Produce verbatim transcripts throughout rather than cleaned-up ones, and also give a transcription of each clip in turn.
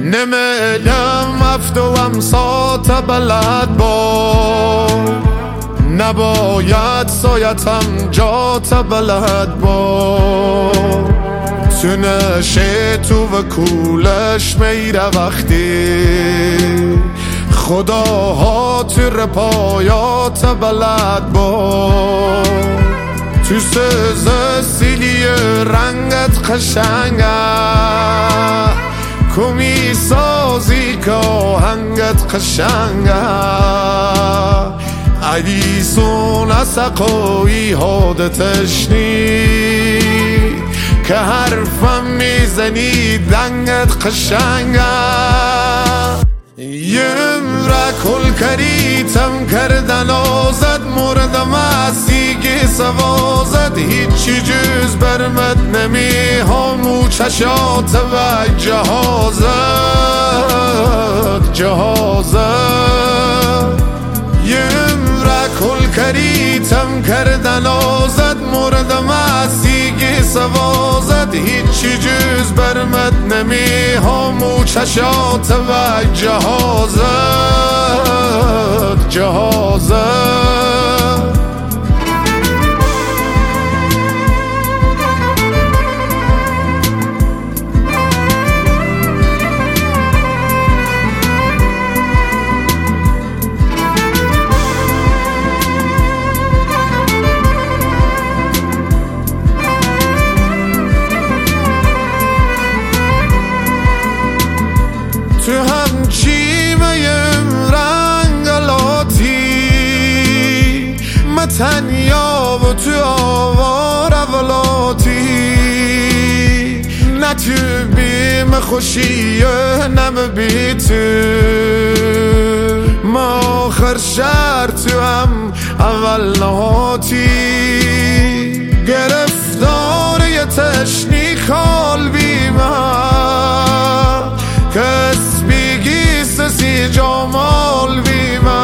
نمیدم افت و امسات بلد با نباید سایتم جات بلد با تو نشه تو و کولش میره وقتی خداها تو رپایات بلد با تو سزه سیلی رنگت قشنگه کمی سازی که آهنگت قشنگه عدیسون اسقایی حادتش نی که حرفم میزنی دنگت قشنگه یمره کل کریتم کردن آزد موردم اسیگی سوازد هیچی جز برمت نمی همو چشات و جهازت جهازت یمره کل کریتم کردن آزد موردم اسیگی سوازد هیچی جز برمت نمی همو چشات و جهازت جهازت تو همچی میم رنگلاتی من تنیا و تو آوار اولاتی نه تو بیم خوشیه نم بی تو ما آخر شهر تو هم اول نهاتی گرفتار یه تشنی خال بیمه کس بیگی سسی جامال بیمه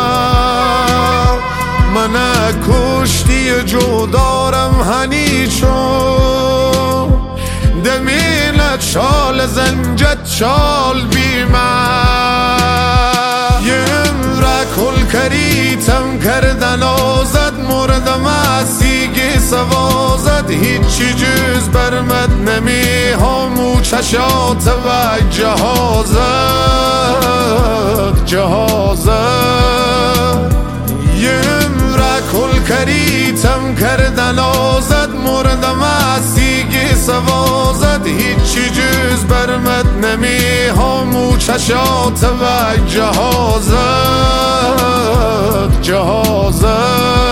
من کشتی جو دارم هنی چون دمینت شال زنجت شال بیمه یمره کل کریتم کردن آزد موردم اسیگی سوازد هیچی جز برمت نمی همو چشات و جهازت جهازت یمره کل کریتم کردن آزد موردم اسیگی سوازد هیچی جز برمت نمی همو چشات و جهازت جهازت